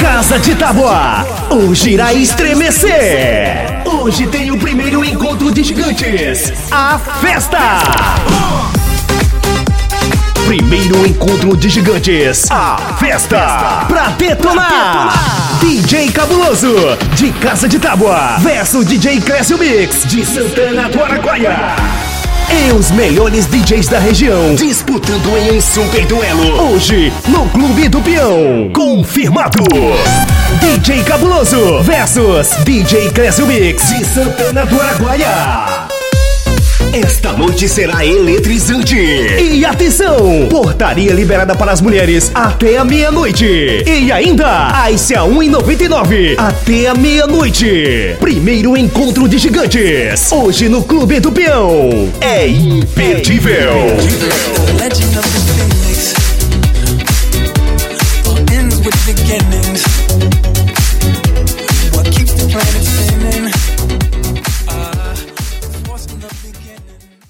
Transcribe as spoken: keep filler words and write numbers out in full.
Casa de Tábua, hoje irá estremecer. Hoje tem o primeiro encontro de gigantes, a festa. Primeiro encontro de gigantes, a festa. Pra detonar, D J Cabuloso, de Casa de Tábua, versus D J Clécio Mix, de Santana do Araguaia. E os melhores D Js da região disputando em um super duelo. Hoje, no Clube do Peão. Confirmado. D J Cabuloso versus D J Clécio Mix de Santana do Araguaia. Esta noite será eletrizante. E atenção! Portaria liberada para as mulheres até a meia-noite. E ainda, Ice a um e noventa e nove até a meia-noite. Primeiro encontro de gigantes. Hoje no Clube do Peão. É imperdível. Legend of the Phoenix ends with beginnings.